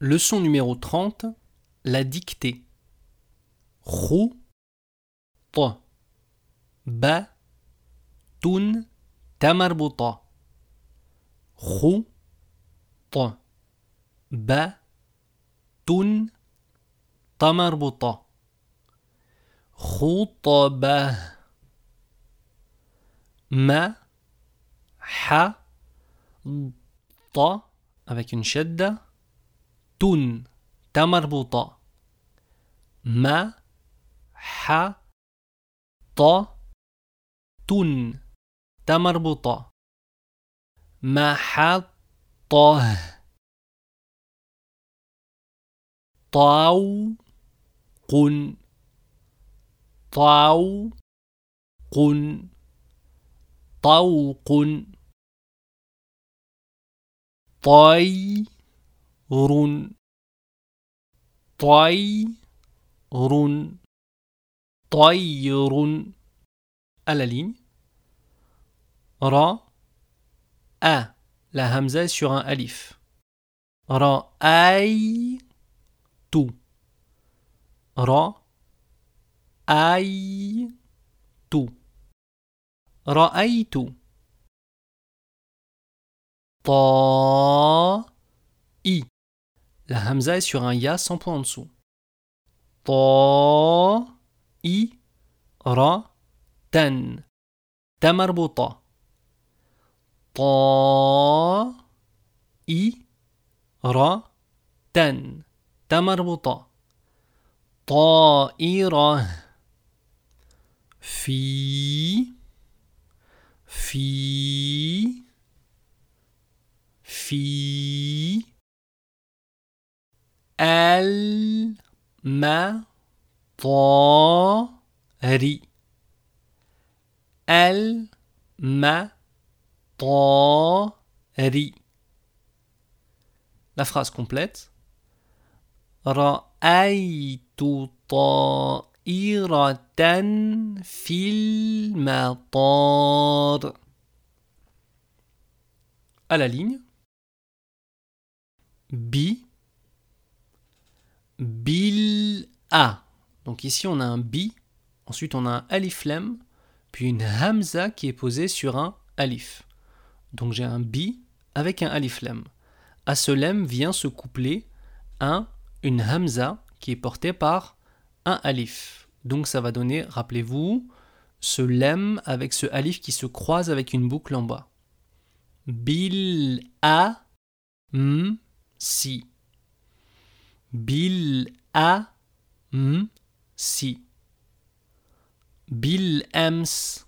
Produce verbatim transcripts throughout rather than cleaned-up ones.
Leçon numéro trente, la dictée. Khou, ta, ba, toun, tamarbuta. Khou, ta, ba, toun, tamarbuta. Khoutabah. Ma, ha, ta, avec une shadda. Toun, tamarbuta. Ma, ha, ta, toun, tamarbuta. محطة طوق طوق طوق طير طير طير à la ligne. Ra, a, la hamza est sur un alif. Ra, aï, tu. Ra, aï, tu. Ra'aytu. Ta, i. La hamza est sur un ya sans point en dessous. Ta, i, ra, tan. Ta marbuta. Ta, i, ra, tan. Ta marbuta. طائرة. في في في المطار المطار. La phrase complète. رأيت طائرة في المطار. À la ligne. Bi, bil, a. Donc ici on a un bi, ensuite on a un alif lam, puis une hamza qui est posée sur un alif. Donc j'ai un bi avec un alif lam. À ce lam vient se coupler un, une hamza qui est portée par un alif. Donc ça va donner, rappelez-vous, ce lam avec ce alif qui se croise avec une boucle en bas. Bil, a, m, si. Bil, a, m, si. Bil, ams.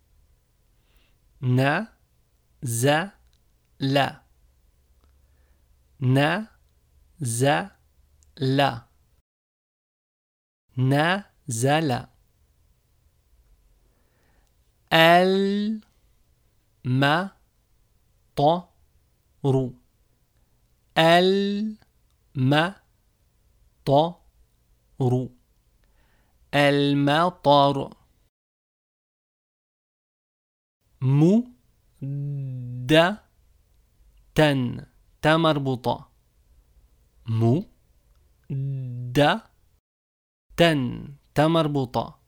Na, za, la. Na, za, la. Na, za, la. Al, ma, ta, ru. Al, ma, ta, ru. Al, ma, ta, ru. Mu, da, tan. Ta marbuta. Mu, da, tan. Ta marbuta.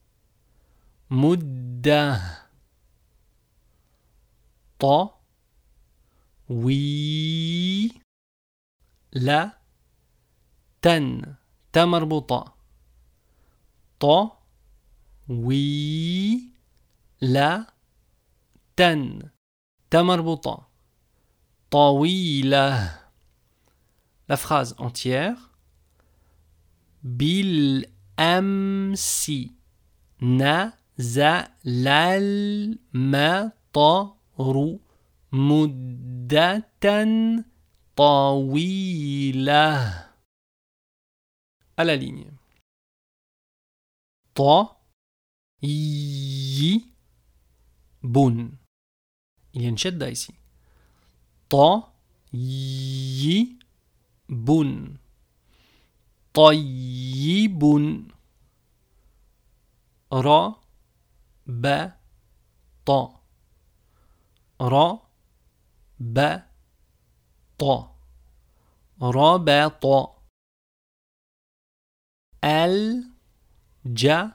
مدة. طا, وي, لا, تن. تا مربوطة. طا, وي, لا, تن. تا مربوطة. طويلة. La phrase entière. بالأمس نزل المطر مدة طويلة. À la ligne. Ta, yi, bun. Il y a une shadda ici. Ta, yi, bun. طيب. را, ba, ta. Ra, ba, ta. ربط الجمل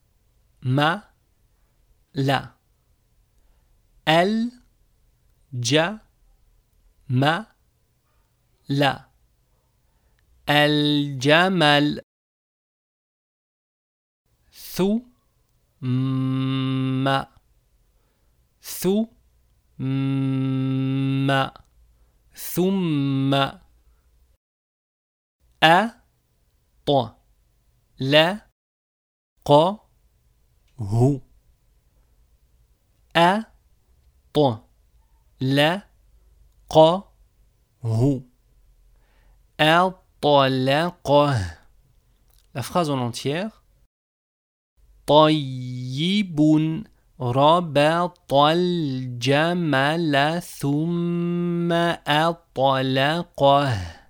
الجمل الجمل ثم ثم ثم أط لا ق هو أط لا ق هو أطلقه. La phrase en entière. طيب ربط الجمل ثم أطلقه.